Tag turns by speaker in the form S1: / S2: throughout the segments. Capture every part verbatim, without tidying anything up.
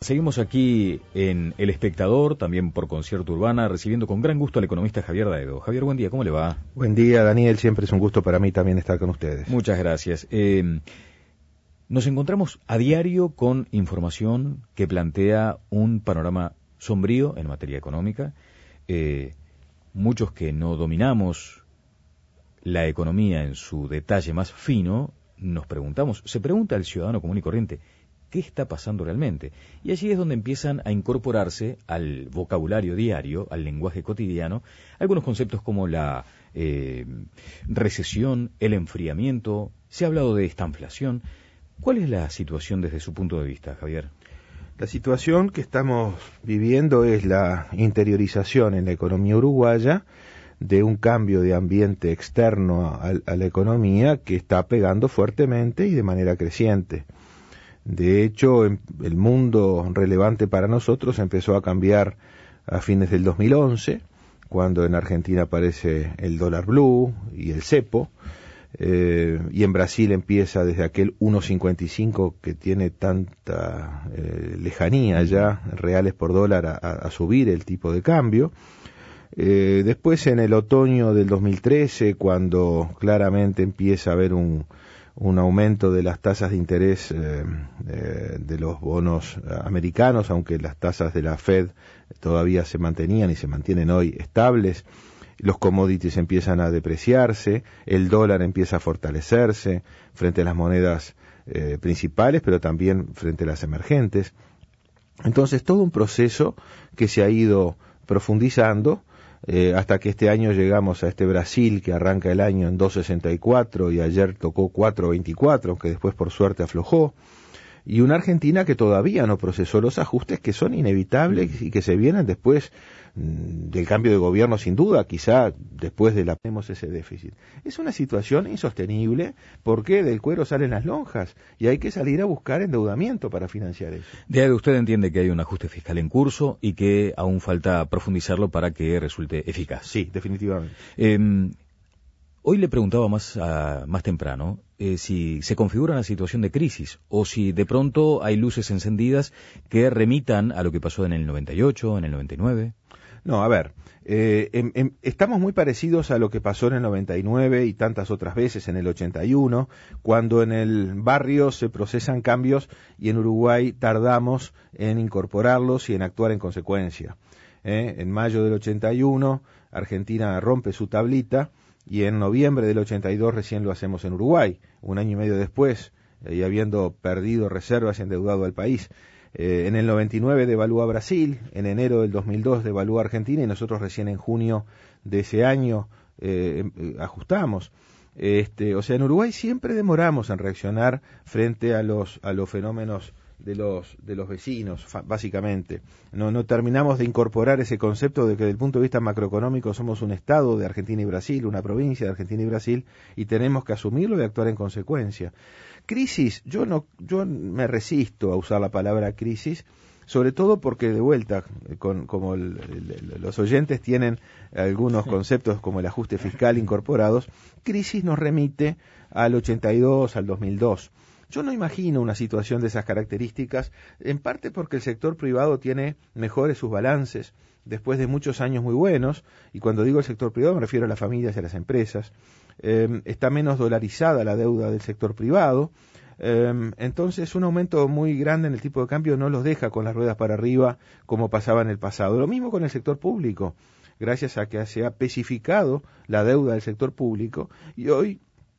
S1: Seguimos aquí en El Espectador, también por Concierto Urbana, recibiendo con gran gusto al economista Javier Daedo. Javier, buen día, ¿cómo le va?
S2: Buen día, Daniel, siempre es un gusto para mí también estar con ustedes.
S1: Muchas gracias. Eh, nos encontramos a diario con información que plantea un panorama sombrío en materia económica. Eh, muchos que no dominamos la economía en su detalle más fino, nos preguntamos, se pregunta el ciudadano común y corriente, ¿qué está pasando realmente? Y allí es donde empiezan a incorporarse al vocabulario diario, al lenguaje cotidiano, algunos conceptos como la eh, recesión, el enfriamiento. Se ha hablado de estanflación. ¿Cuál es la situación desde su punto de vista, Javier?
S2: La situación que estamos viviendo es la interiorización en la economía uruguaya de un cambio de ambiente externo a, a la economía que está pegando fuertemente y de manera creciente. De hecho, el mundo relevante para nosotros empezó a cambiar a fines del dos mil once, cuando en Argentina aparece el dólar blue y el cepo, eh, y en Brasil empieza desde aquel uno cincuenta y cinco que tiene tanta eh, lejanía ya, reales por dólar, a, a subir el tipo de cambio. Eh, después en el otoño del dos mil trece, cuando claramente empieza a haber un un aumento de las tasas de interés eh, eh, de los bonos americanos, aunque las tasas de la Fed todavía se mantenían y se mantienen hoy estables, los commodities empiezan a depreciarse, el dólar empieza a fortalecerse frente a las monedas eh, principales, pero también frente a las emergentes. Entonces, todo un proceso que se ha ido profundizando, Eh, hasta que este año llegamos a este Brasil que arranca el año en dos sesenta y cuatro y ayer tocó cuatro veinticuatro, aunque después por suerte aflojó, y una Argentina que todavía no procesó los ajustes que son inevitables y que se vienen después mmm, del cambio de gobierno sin duda, quizá después de la tenemos ese déficit. Es una situación insostenible porque del cuero salen las lonjas y hay que salir a buscar endeudamiento para financiar eso.
S1: De usted entiende que hay un ajuste fiscal en curso y que aún falta profundizarlo para que resulte eficaz.
S2: Sí, definitivamente.
S1: Eh, Hoy le preguntaba más, a, más temprano eh, si se configura una situación de crisis o si de pronto hay luces encendidas que remitan a lo que pasó en el noventa y ocho, en el noventa y nueve.
S2: No, a ver, eh, em, em, estamos muy parecidos a lo que pasó en el noventa y nueve y tantas otras veces en el ochenta y uno, cuando en el barrio se procesan cambios y en Uruguay tardamos en incorporarlos y en actuar en consecuencia. Eh, en mayo del ochenta y uno, Argentina rompe su tablita, y en noviembre del ochenta y dos recién lo hacemos en Uruguay, un año y medio después, eh, y habiendo perdido reservas y endeudado al país. Eh, en el noventa y nueve devalúa Brasil, en enero del dos mil dos devalúa Argentina y nosotros recién en junio de ese año eh, eh, ajustamos. Este, o sea, en Uruguay siempre demoramos en reaccionar frente a los, a los fenómenos de los de los vecinos, básicamente. No, no terminamos de incorporar ese concepto de que desde el punto de vista macroeconómico somos un estado de Argentina y Brasil, una provincia de Argentina y Brasil, y tenemos que asumirlo y actuar en consecuencia. Crisis, yo no yo me resisto a usar la palabra crisis, sobre todo porque de vuelta, con, como el, el, los oyentes tienen algunos conceptos como el ajuste fiscal incorporados, crisis nos remite al ochenta y dos, al dos mil dos. Yo no imagino una situación de esas características, en parte porque el sector privado tiene mejores sus balances, después de muchos años muy buenos, y cuando digo el sector privado me refiero a las familias y a las empresas, eh, está menos dolarizada la deuda del sector privado, eh, entonces un aumento muy grande en el tipo de cambio no los deja con las ruedas para arriba como pasaba en el pasado. Lo mismo con el sector público, gracias a que se ha especificado la deuda del sector público, y hoy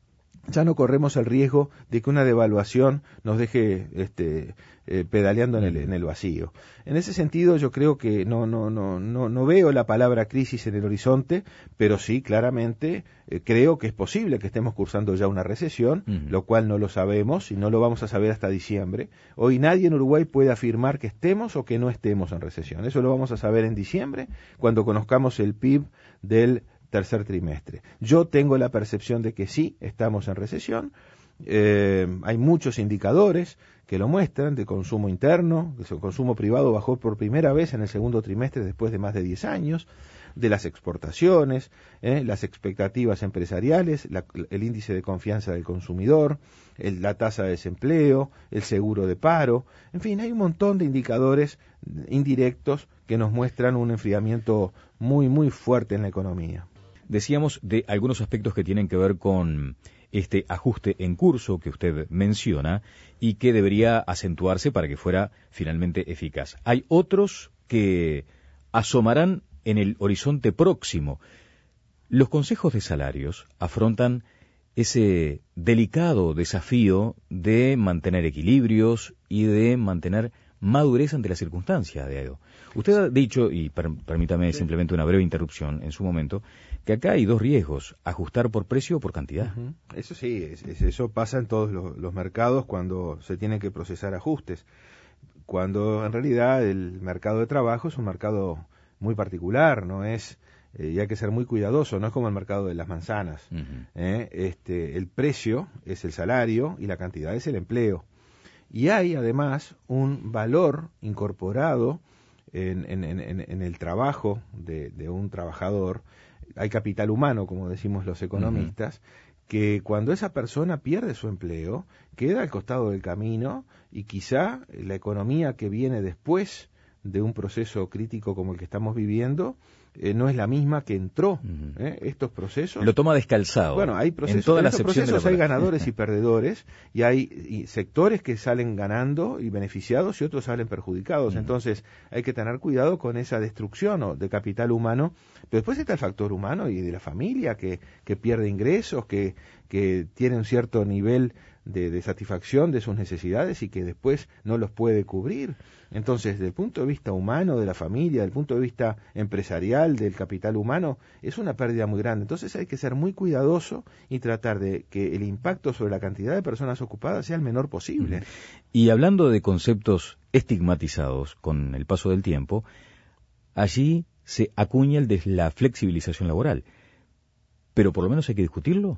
S2: ya no corremos el riesgo de que una devaluación nos deje este, eh, pedaleando en el, en el vacío. En ese sentido, yo creo que no, no, no, no, no veo la palabra crisis en el horizonte, pero sí, claramente, eh, creo que es posible que estemos cursando ya una recesión, uh-huh. lo cual no lo sabemos y no lo vamos a saber hasta diciembre. Hoy nadie en Uruguay puede afirmar que estemos o que no estemos en recesión. Eso lo vamos a saber en diciembre, cuando conozcamos el P I B del tercer trimestre. Yo tengo la percepción de que sí, estamos en recesión, Eh, hay muchos indicadores que lo muestran, de consumo interno, que el consumo privado bajó por primera vez en el segundo trimestre después de más de diez años, de las exportaciones, eh, las expectativas empresariales, la, el índice de confianza del consumidor, el, la tasa de desempleo, el seguro de paro, en fin, hay un montón de indicadores indirectos que nos muestran un enfriamiento muy, muy fuerte en la economía.
S1: Decíamos de algunos aspectos que tienen que ver con este ajuste en curso que usted menciona y que debería acentuarse para que fuera finalmente eficaz. Hay otros que asomarán en el horizonte próximo. Los consejos de salarios afrontan ese delicado desafío de mantener equilibrios y de mantener madurez ante la circunstancia, Diego. Usted ha dicho, y per, permítame sí. simplemente una breve interrupción en su momento, que acá hay dos riesgos, ajustar por precio o por cantidad.
S2: Uh-huh. Eso sí, es, es, eso pasa en todos los, los mercados cuando se tienen que procesar ajustes. Cuando en realidad el mercado de trabajo es un mercado muy particular, no es, eh, y hay que ser muy cuidadoso, no es como el mercado de las manzanas. Uh-huh. ¿eh? Este, el precio es el salario y la cantidad es el empleo. Y hay además un valor incorporado en, en, en, en el trabajo de, de un trabajador. Hay capital humano, como decimos los economistas, uh-huh. que cuando esa persona pierde su empleo, queda al costado del camino y quizá la economía que viene después de un proceso crítico como el que estamos viviendo, eh, no es la misma que entró. Uh-huh. ¿eh? Estos procesos...
S1: Lo toma descalzado.
S2: Bueno, hay procesos,
S1: en toda
S2: en
S1: la
S2: estos procesos hay ganadores y perdedores, y hay y sectores que salen ganando y beneficiados y otros salen perjudicados. Uh-huh. Entonces hay que tener cuidado con esa destrucción ¿no? de capital humano. Pero después está el factor humano y de la familia que, que pierde ingresos, que, que tiene un cierto nivel de, de satisfacción de sus necesidades y que después no los puede cubrir. Entonces, desde el punto de vista humano, de la familia, desde el punto de vista empresarial, del capital humano, es una pérdida muy grande. Entonces hay que ser muy cuidadoso y tratar de que el impacto sobre la cantidad de personas ocupadas sea el menor posible.
S1: Y hablando de conceptos estigmatizados con el paso del tiempo, allí se acuña el de la flexibilización laboral. Pero por lo menos hay que discutirlo.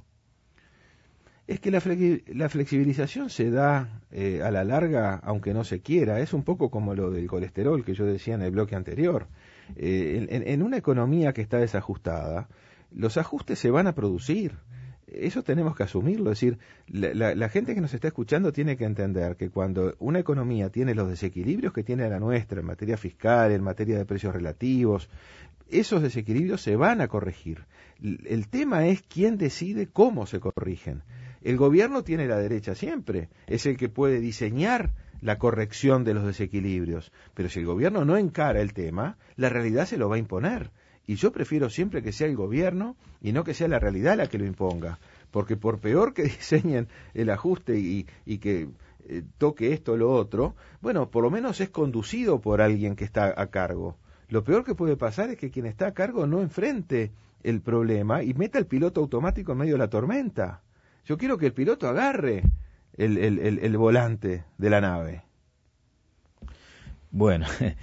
S2: Es que la, flex, la flexibilización se da eh, a la larga, aunque no se quiera. Es un poco como lo del colesterol que yo decía en el bloque anterior. Eh, en, en una economía que está desajustada, los ajustes se van a producir. Eso tenemos que asumirlo. Es decir, la, la, la gente que nos está escuchando tiene que entender que cuando una economía tiene los desequilibrios que tiene la nuestra en materia fiscal, en materia de precios relativos, esos desequilibrios se van a corregir. El tema es quién decide cómo se corrigen. El gobierno tiene la derecha siempre, es el que puede diseñar la corrección de los desequilibrios, pero si el gobierno no encara el tema, la realidad se lo va a imponer. Y yo prefiero siempre que sea el gobierno y no que sea la realidad la que lo imponga, porque por peor que diseñen el ajuste y, y que eh, toque esto o lo otro, bueno, por lo menos es conducido por alguien que está a cargo. Lo peor que puede pasar es que quien está a cargo no enfrente el problema y meta el piloto automático en medio de la tormenta. Yo quiero que el piloto agarre el, el, el, el volante de la nave.
S1: Bueno,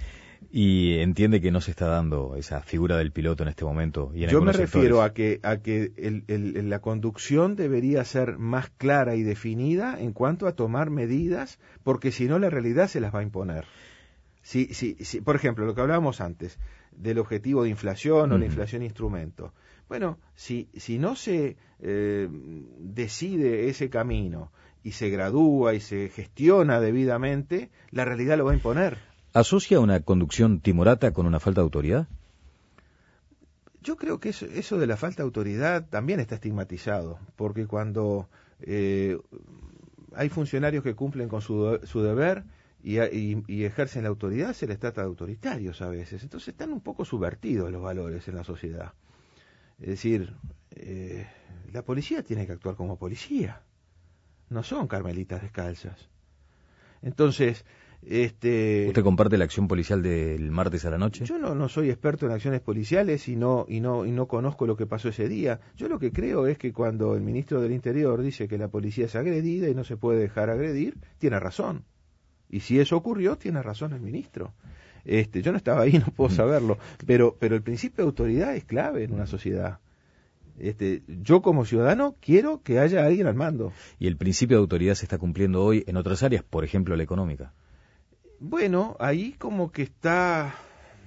S1: y entiende que no se está dando esa figura del piloto en este momento. Y en
S2: Yo me refiero
S1: sectores.
S2: a que, a que el, el, la conducción debería ser más clara y definida en cuanto a tomar medidas, porque si no la realidad se las va a imponer. Si, si, si, por ejemplo, lo que hablábamos antes, del objetivo de inflación o uh-huh. la inflación instrumento. Bueno, si, si no se eh, decide ese camino y se gradúa y se gestiona debidamente, la realidad lo va a imponer.
S1: ¿Asocia una conducción timorata con una falta de autoridad?
S2: Yo creo que eso, eso de la falta de autoridad también está estigmatizado, porque cuando eh, hay funcionarios que cumplen con su, su deber y, y, y ejercen la autoridad, se les trata de autoritarios a veces. Entonces están un poco subvertidos los valores en la sociedad. Es decir, eh, la policía tiene que actuar como policía, no son carmelitas descalzas. Entonces, este...
S1: ¿Usted comparte la acción policial del martes a la noche?
S2: Yo no, no soy experto en acciones policiales y no, y, no, y no conozco lo que pasó ese día. Yo lo que creo es que cuando el ministro del Interior dice que la policía es agredida y no se puede dejar agredir, tiene razón. Y si eso ocurrió, tiene razón el ministro. Este, yo no estaba ahí, no puedo saberlo, pero, pero el principio de autoridad es clave en una sociedad. Este, yo como ciudadano quiero que haya alguien al mando.
S1: Y el principio de autoridad se está cumpliendo hoy en otras áreas, por ejemplo la económica.
S2: Bueno, ahí como que está,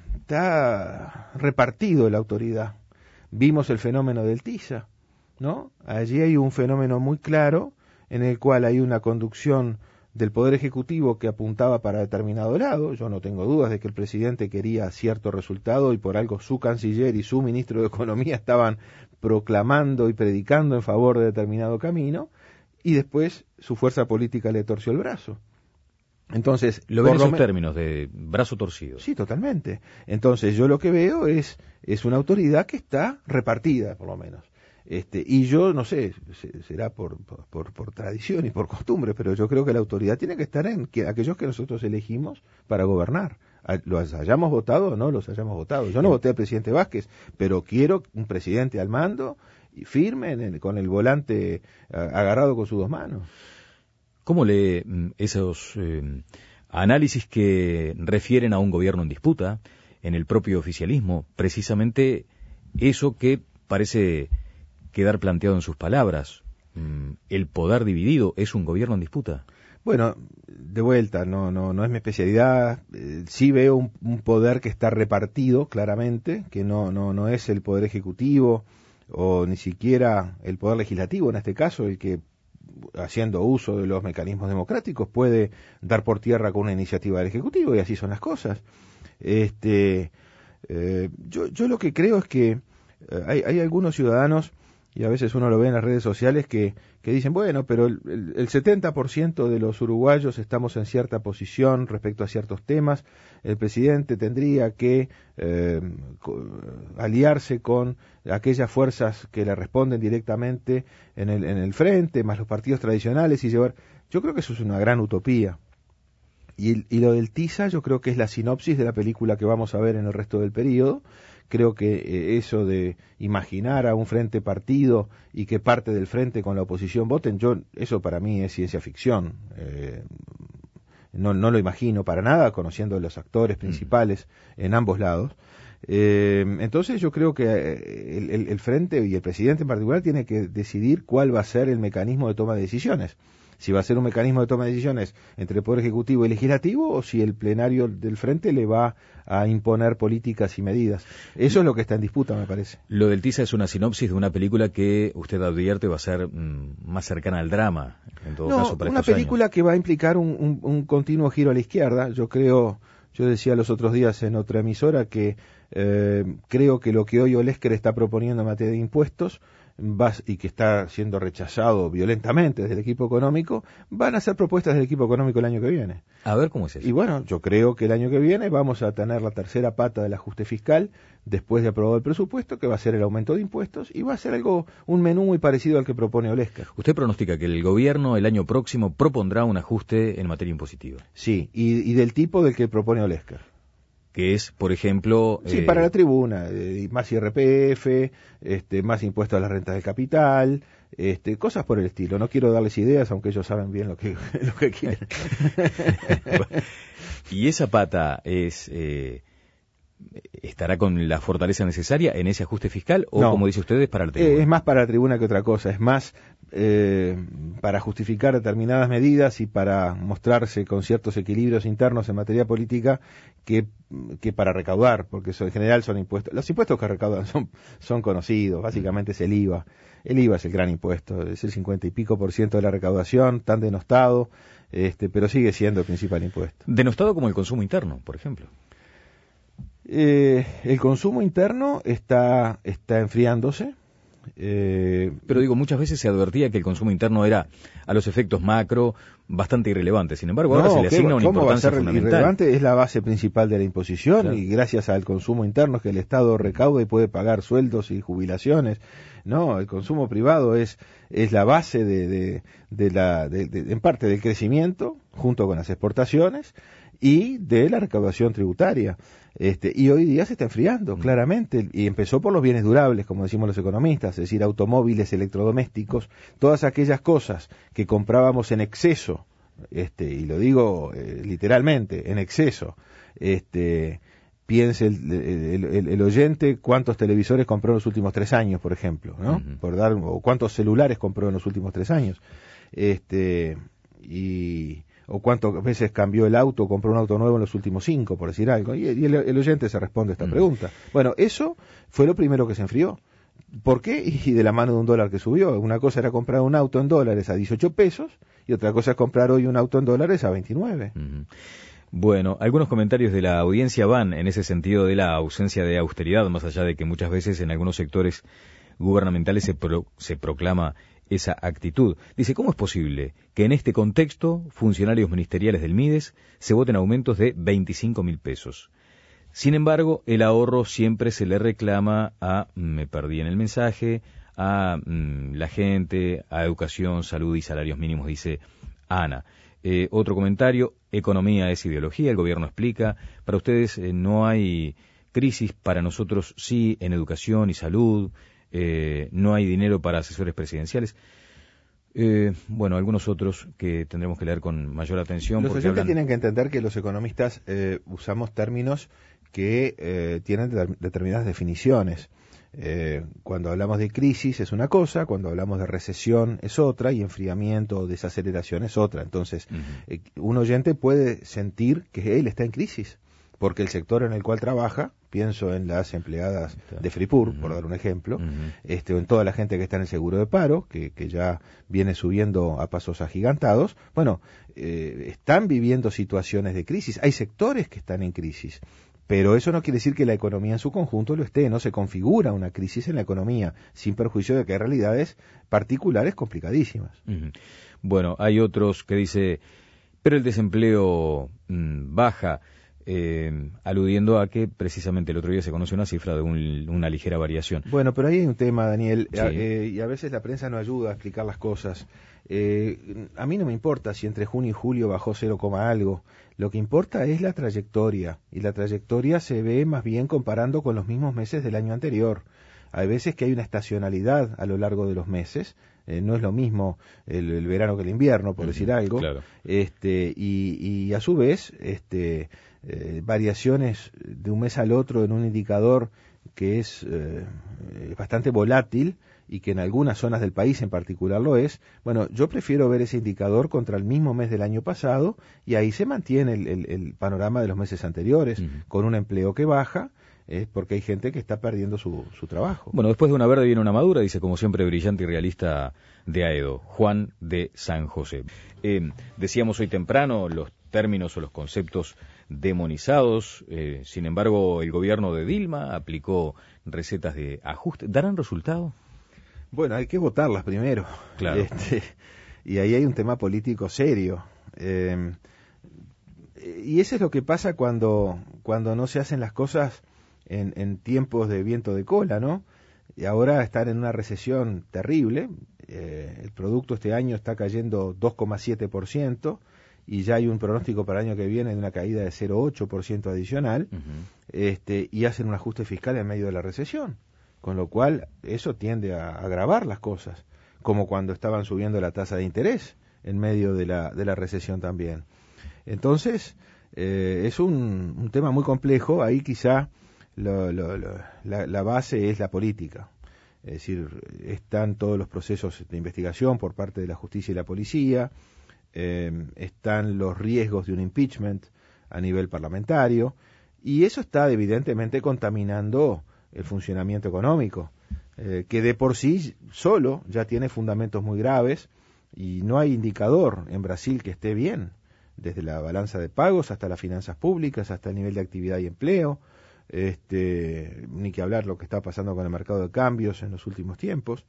S2: está repartido la autoridad. Vimos el fenómeno del TISA, ¿no? Allí hay un fenómeno muy claro en el cual hay una conducción del Poder Ejecutivo que apuntaba para determinado lado. Yo no tengo dudas de que el presidente quería cierto resultado y por algo su canciller y su ministro de Economía estaban proclamando y predicando en favor de determinado camino, y después su fuerza política le torció el brazo. Entonces,
S1: lo ven en esos términos de brazo torcido.
S2: Sí, totalmente. Entonces, yo lo que veo es, es una autoridad que está repartida, por lo menos. Este, y yo, no sé, será por, por, por tradición y por costumbre, pero yo creo que la autoridad tiene que estar en que, aquellos que nosotros elegimos para gobernar. Los hayamos votado o no los hayamos votado. Yo no voté al presidente Vázquez, pero quiero un presidente al mando y firme en el, con el volante agarrado con sus dos manos.
S1: ¿Cómo lee esos eh, análisis que refieren a un gobierno en disputa, en el propio oficialismo? Precisamente eso que parece quedar planteado en sus palabras. ¿El poder dividido es un gobierno en disputa?
S2: Bueno, de vuelta, no no no es mi especialidad. Eh, sí veo un, un poder que está repartido claramente, que no no no es el poder ejecutivo o ni siquiera el poder legislativo en este caso el que, haciendo uso de los mecanismos democráticos, puede dar por tierra con una iniciativa del ejecutivo, y así son las cosas. Este, eh, yo yo lo que creo es que eh, hay hay algunos ciudadanos, y a veces uno lo ve en las redes sociales, que, que dicen, bueno, pero el, el, el setenta por ciento de los uruguayos estamos en cierta posición respecto a ciertos temas, el presidente tendría que eh, aliarse con aquellas fuerzas que le responden directamente en el, en el frente, más los partidos tradicionales, y llevar... Yo creo que eso es una gran utopía. Y, y lo del TISA yo creo que es la sinopsis de la película que vamos a ver en el resto del periodo. Creo que eh, eso de imaginar a un frente partido y que parte del frente con la oposición voten, yo eso para mí es ciencia ficción. Eh, no, no lo imagino para nada, conociendo a los actores principales mm. en ambos lados. Eh, entonces yo creo que el, el, el frente y el presidente en particular tiene que decidir cuál va a ser el mecanismo de toma de decisiones. Si va a ser un mecanismo de toma de decisiones entre el Poder Ejecutivo y Legislativo, o si el plenario del Frente le va a imponer políticas y medidas. Eso es lo que está en disputa, me parece.
S1: Lo del TISA es una sinopsis de una película que usted advierte va a ser mmm, más cercana al drama, en todo
S2: no,
S1: caso, para
S2: una
S1: estos
S2: película
S1: años.
S2: Que va a implicar un, un, un continuo giro a la izquierda. Yo creo, yo decía los otros días en otra emisora que eh, creo que lo que hoy Olesker está proponiendo en materia de impuestos y que está siendo rechazado violentamente desde el equipo económico, van a ser propuestas del equipo económico el año que viene.
S1: A ver cómo es eso.
S2: Y bueno, yo creo que el año que viene vamos a tener la tercera pata del ajuste fiscal, después de aprobado el presupuesto, que va a ser el aumento de impuestos, y va a ser algo, un menú muy parecido al que propone Olesker.
S1: ¿Usted pronostica que el gobierno el año próximo propondrá un ajuste en materia impositiva?
S2: Sí, y, y del tipo del que propone Olesker.
S1: Que es, por ejemplo...
S2: Sí,
S1: eh...
S2: para la tribuna, eh, más I R P F, este, más impuestos a las rentas del capital, este, cosas por el estilo. No quiero darles ideas, aunque ellos saben bien lo que, lo que quieren.
S1: ¿Y esa pata es eh, estará con la fortaleza necesaria en ese ajuste fiscal o, no, como dice usted, es para la tribuna?
S2: Eh, es más para la tribuna que otra cosa, es más eh, para justificar determinadas medidas y para mostrarse con ciertos equilibrios internos en materia política que, que para recaudar, porque eso en general son impuestos. Los impuestos que recaudan son, son conocidos, básicamente es el I V A. El I V A es el gran impuesto, es el cincuenta y pico por ciento de la recaudación, tan denostado, este, pero sigue siendo el principal impuesto.
S1: Denostado como el consumo interno, por ejemplo.
S2: Eh, el consumo interno está, está enfriándose. Eh,
S1: Pero digo, muchas veces se advertía que el consumo interno era, a los efectos macro, bastante irrelevante. Sin embargo, ahora
S2: no,
S1: se le asigna una
S2: ¿cómo
S1: importancia
S2: va a ser
S1: fundamental.
S2: Irrelevante? Es la base principal de la imposición,
S1: claro.
S2: Y gracias al consumo interno que el Estado recauda y puede pagar sueldos y jubilaciones. No, el consumo privado es es la base de, de, de la, de, de, en parte del crecimiento, junto con las exportaciones y de la recaudación tributaria. Este, y hoy día se está enfriando, mm. claramente, y empezó por los bienes durables, como decimos los economistas, es decir, automóviles, electrodomésticos, todas aquellas cosas que comprábamos en exceso, este, y lo digo eh, literalmente, en exceso, este, piense el, el, el, el oyente cuántos televisores compró en los últimos tres años, por ejemplo, ¿no? Uh-huh. Por dar, o cuántos celulares compró en los últimos tres años, este, y, o cuántas veces cambió el auto, compró un auto nuevo en los últimos cinco, por decir algo, y, y el, el oyente se responde a esta uh-huh. pregunta. Bueno, eso fue lo primero que se enfrió. ¿Por qué? Y de la mano de un dólar que subió. Una cosa era comprar un auto en dólares a dieciocho pesos, y otra cosa es comprar hoy un auto en dólares a veintinueve.
S1: Uh-huh. Bueno, algunos comentarios de la audiencia van en ese sentido de la ausencia de austeridad, más allá de que muchas veces en algunos sectores gubernamentales se, pro, se proclama esa actitud. Dice, ¿cómo es posible que en este contexto funcionarios ministeriales del MIDES se voten aumentos de veinticinco mil pesos? Sin embargo, el ahorro siempre se le reclama a, me perdí en el mensaje, a mm, la gente, a educación, salud y salarios mínimos, dice Ana. Eh, otro comentario, economía es ideología, el gobierno explica, para ustedes eh, no hay crisis, para nosotros sí, en educación y salud, eh, no hay dinero para asesores presidenciales. Eh, bueno, algunos otros que tendremos que leer con mayor atención.
S2: Los oyentes
S1: hablan...
S2: tienen que entender que los economistas eh, usamos términos que eh, tienen de- determinadas definiciones. Eh, cuando hablamos de crisis es una cosa, cuando hablamos de recesión es otra, y enfriamiento o desaceleración es otra. Entonces, uh-huh. eh, un oyente puede sentir que él está en crisis, porque el sector en el cual trabaja, pienso en las empleadas de Fripur, uh-huh. por dar un ejemplo, uh-huh. este, o en toda la gente que está en el seguro de paro, que, que ya viene subiendo a pasos agigantados, bueno, eh, están viviendo situaciones de crisis. Hay sectores que están en crisis. Pero eso no quiere decir que la economía en su conjunto lo esté, no se configura una crisis en la economía, sin perjuicio de que hay realidades particulares complicadísimas.
S1: Uh-huh. Bueno, hay otros que dice, pero el desempleo mmm, baja, eh, aludiendo a que precisamente el otro día se conoce una cifra de un, una ligera variación.
S2: Bueno, pero ahí hay un tema, Daniel,
S1: sí.
S2: eh, y a veces la prensa no ayuda a explicar las cosas. Eh, a mí no me importa si entre junio y julio bajó cero, algo. Lo que importa es la trayectoria, y la trayectoria se ve más bien comparando con los mismos meses del año anterior. Hay veces que hay una estacionalidad a lo largo de los meses, eh, no es lo mismo el, el verano que el invierno, por uh-huh, decir algo,
S1: claro.
S2: este, y, y a su vez este, eh, variaciones de un mes al otro en un indicador que es eh, bastante volátil, y que en algunas zonas del país en particular lo es. Bueno, yo prefiero ver ese indicador contra el mismo mes del año pasado, y ahí se mantiene el, el, el panorama de los meses anteriores, uh-huh. con un empleo que baja, es eh, porque hay gente que está perdiendo su, su trabajo.
S1: Bueno, después de una verde viene una madura, dice como siempre brillante y realista de Aedo, Juan de San José. Eh, decíamos hoy temprano los términos o los conceptos demonizados, eh, sin embargo el gobierno de Dilma aplicó recetas de ajuste. ¿Darán resultado?
S2: Bueno, hay que votarlas primero.
S1: Claro.
S2: Este, y ahí hay un tema político serio. Eh, y eso es lo que pasa cuando, cuando no se hacen las cosas en, en tiempos de viento de cola, ¿no? Y ahora están en una recesión terrible. Eh, el producto este año está cayendo dos coma siete por ciento, y ya hay un pronóstico para el año que viene de una caída de cero coma ocho por ciento adicional. Uh-huh. este, y hacen un ajuste fiscal en medio de la recesión. Con lo cual, eso tiende a agravar las cosas, como cuando estaban subiendo la tasa de interés en medio de la, de la recesión también. Entonces, eh, es un, un tema muy complejo. Ahí quizá lo, lo, lo, la, la base es la política. Es decir, están todos los procesos de investigación por parte de la justicia y la policía, eh, están los riesgos de un impeachment a nivel parlamentario, y eso está evidentemente contaminando el funcionamiento económico, eh, que de por sí solo ya tiene fundamentos muy graves, y no hay indicador en Brasil que esté bien, desde la balanza de pagos hasta las finanzas públicas, hasta el nivel de actividad y empleo, este, ni que hablar lo que está pasando con el mercado de cambios en los últimos tiempos.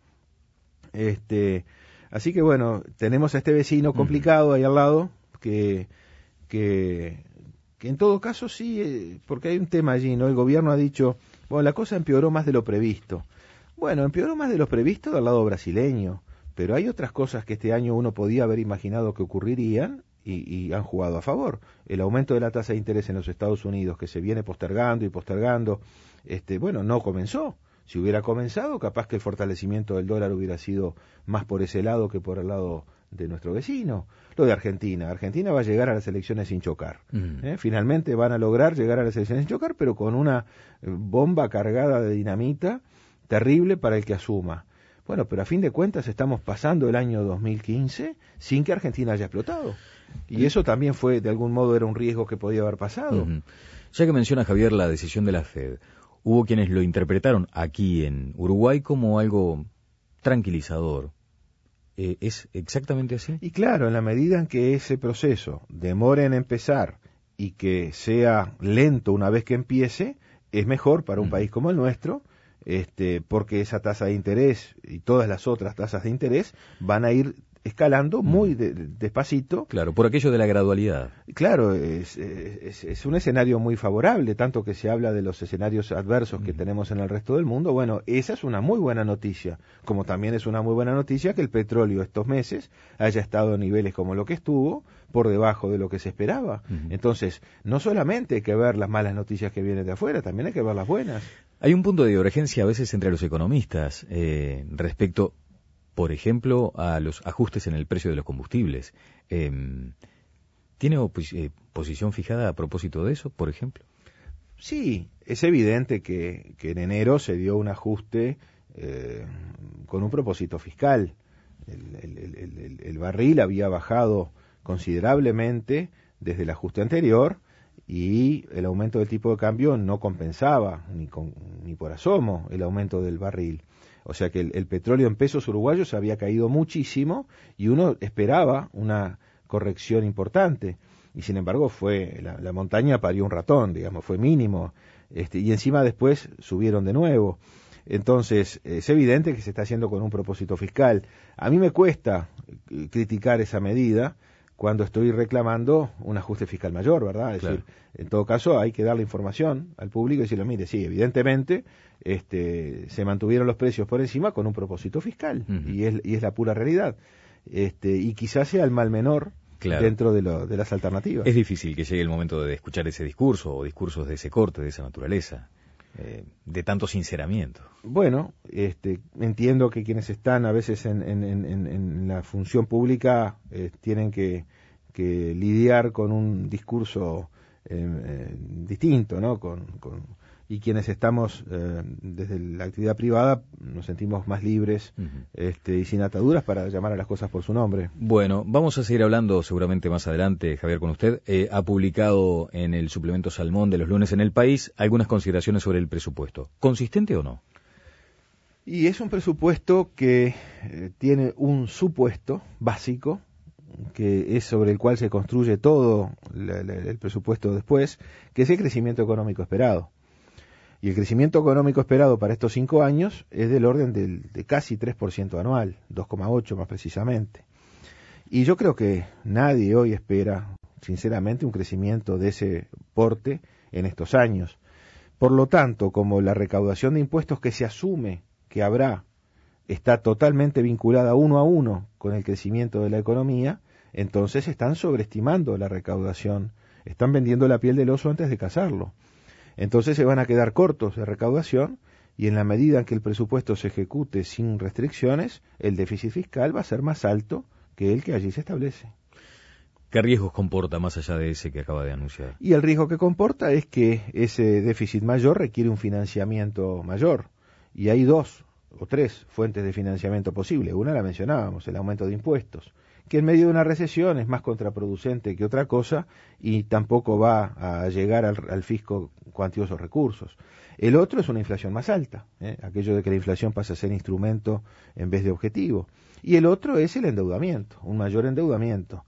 S2: Este, así que bueno, tenemos a este vecino complicado ahí al lado, que, que, que en todo caso sí, eh, porque hay un tema allí, ¿no? El gobierno ha dicho, bueno, la cosa empeoró más de lo previsto. Bueno, empeoró más de lo previsto del lado brasileño, pero hay otras cosas que este año uno podía haber imaginado que ocurrirían y, y han jugado a favor. El aumento de la tasa de interés en los Estados Unidos, que se viene postergando y postergando, este, bueno, no comenzó. Si hubiera comenzado, capaz que el fortalecimiento del dólar hubiera sido más por ese lado que por el lado de nuestro vecino. Lo de Argentina. Argentina va a llegar a las elecciones sin chocar. Mm. ¿Eh? Finalmente van a lograr llegar a las elecciones sin chocar, pero con una bomba cargada de dinamita terrible para el que asuma. Bueno, pero a fin de cuentas estamos pasando el año dos mil quince sin que Argentina haya explotado. Y eso también fue, de algún modo, era un riesgo que podía haber pasado.
S1: Uh-huh. Ya que menciona, Javier, la decisión de la Fed, hubo quienes lo interpretaron aquí en Uruguay como algo tranquilizador. Eh, ¿Es exactamente así?
S2: Y claro, en la medida en que ese proceso demore en empezar y que sea lento una vez que empiece, es mejor para un uh-huh. país como el nuestro, este, porque esa tasa de interés y todas las otras tasas de interés van a ir escalando muy de, de, despacito.
S1: Claro, por aquello de la gradualidad.
S2: Claro, es, es, es un escenario muy favorable, tanto que se habla de los escenarios adversos que mm. tenemos en el resto del mundo. Bueno, esa es una muy buena noticia, como también es una muy buena noticia que el petróleo estos meses haya estado a niveles como lo que estuvo, por debajo de lo que se esperaba. Mm. Entonces, no solamente hay que ver las malas noticias que vienen de afuera, también hay que ver las buenas.
S1: Hay un punto de divergencia a veces entre los economistas eh, respecto, por ejemplo, a los ajustes en el precio de los combustibles. Eh, ¿Tiene opos- eh, posición fijada a propósito de eso, por ejemplo?
S2: Sí, es evidente que, que en enero se dio un ajuste eh, con un propósito fiscal. El, el, el, el, el barril había bajado considerablemente desde el ajuste anterior y el aumento del tipo de cambio no compensaba ni, con, ni por asomo el aumento del barril. O sea que el, el petróleo en pesos uruguayos había caído muchísimo y uno esperaba una corrección importante. Y sin embargo fue la, la montaña parió un ratón, digamos, fue mínimo. Este, y encima después subieron de nuevo. Entonces es evidente que se está haciendo con un propósito fiscal. A mí me cuesta criticar esa medida cuando estoy reclamando un ajuste fiscal mayor, ¿verdad? Es claro. decir, en todo caso hay que darle información al público y decirle, mire, sí, evidentemente este, se mantuvieron los precios por encima con un propósito fiscal, uh-huh. y, es, y es la pura realidad. Este, y quizás sea el mal menor claro. dentro de, lo, de las alternativas.
S1: Es difícil que llegue el momento de escuchar ese discurso o discursos de ese corte, de esa naturaleza. Eh, de tanto sinceramiento.
S2: Bueno, este, entiendo que quienes están a veces en, en, en, en la función pública eh, tienen que, que lidiar con un discurso eh, eh, distinto, ¿no? Con, con, y quienes estamos eh, desde la actividad privada nos sentimos más libres uh-huh. este, y sin ataduras para llamar a las cosas por su nombre.
S1: Bueno, vamos a seguir hablando seguramente más adelante, Javier, con usted. Eh, ha publicado en el suplemento Salmón de los lunes en El País algunas consideraciones sobre el presupuesto. ¿Consistente o no?
S2: Y es un presupuesto que eh, tiene un supuesto básico, que es sobre el cual se construye todo la, la, el presupuesto después, que es el crecimiento económico esperado. Y el crecimiento económico esperado para estos cinco años es del orden del, de casi tres por ciento anual, dos coma ocho más precisamente. Y yo creo que nadie hoy espera, sinceramente, un crecimiento de ese porte en estos años. Por lo tanto, como la recaudación de impuestos que se asume que habrá está totalmente vinculada uno a uno con el crecimiento de la economía, entonces están sobreestimando la recaudación, están vendiendo la piel del oso antes de cazarlo. Entonces se van a quedar cortos de recaudación y en la medida en que el presupuesto se ejecute sin restricciones, el déficit fiscal va a ser más alto que el que allí se establece.
S1: ¿Qué riesgos comporta más allá de ese que acaba de anunciar?
S2: Y el riesgo que comporta es que ese déficit mayor requiere un financiamiento mayor. Y hay dos o tres fuentes de financiamiento posible. Una la mencionábamos, el aumento de impuestos, que en medio de una recesión es más contraproducente que otra cosa y tampoco va a llegar al, al fisco cuantiosos recursos. El otro es una inflación más alta, ¿eh? aquello de que la inflación pasa a ser instrumento en vez de objetivo. Y el otro es el endeudamiento, un mayor endeudamiento.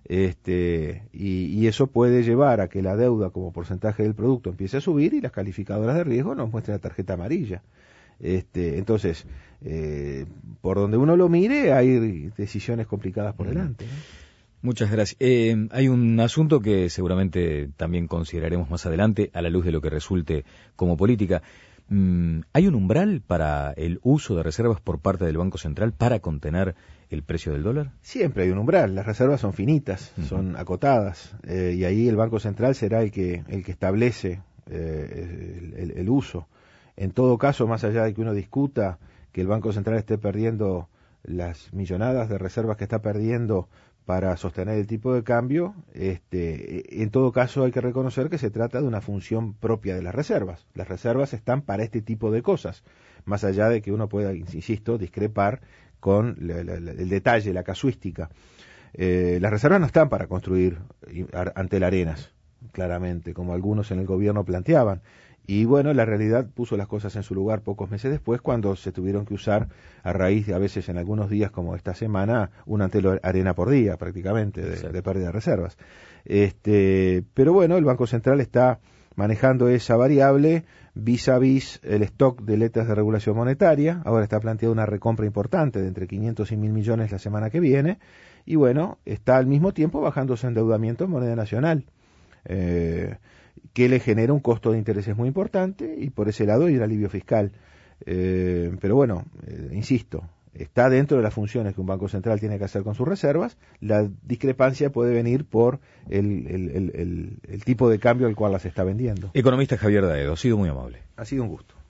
S2: Este, y, y eso puede llevar a que la deuda como porcentaje del producto empiece a subir y las calificadoras de riesgo nos muestren la tarjeta amarilla. Este, entonces, eh, por donde uno lo mire, hay decisiones complicadas por delante, ¿no?
S1: Muchas gracias. Eh, hay un asunto que seguramente también consideraremos más adelante a la luz de lo que resulte como política. Mm, ¿Hay un umbral para el uso de reservas por parte del Banco Central para contener el precio del dólar?
S2: Siempre hay un umbral. Las reservas son finitas, uh-huh. son acotadas, eh, y ahí el Banco Central será el que, el que establece eh, el, el, el uso. En todo caso, más allá de que uno discuta que el Banco Central esté perdiendo las millonadas de reservas que está perdiendo para sostener el tipo de cambio, este, en todo caso hay que reconocer que se trata de una función propia de las reservas. Las reservas están para este tipo de cosas, más allá de que uno pueda, insisto, discrepar con la, la, la, el detalle, la casuística. Eh, las reservas no están para construir antelarenas, claramente, como algunos en el gobierno planteaban. Y bueno, la realidad puso las cosas en su lugar pocos meses después, cuando se tuvieron que usar, a raíz de a veces en algunos días como esta semana, una arena por día prácticamente de, de pérdida de reservas. Este, pero bueno, el Banco Central está manejando esa variable vis a vis el stock de letras de regulación monetaria. Ahora está planteada una recompra importante de entre quinientos y mil millones la semana que viene. Y bueno, está al mismo tiempo bajando su endeudamiento en moneda nacional. Eh, que le genera un costo de intereses muy importante, y por ese lado hay un alivio fiscal. Eh, pero bueno, eh, insisto, está dentro de las funciones que un Banco Central tiene que hacer con sus reservas. La discrepancia puede venir por el, el, el, el, el tipo de cambio al cual las está vendiendo.
S1: Economista Javier Daedo, ha sido muy amable.
S2: Ha sido un gusto.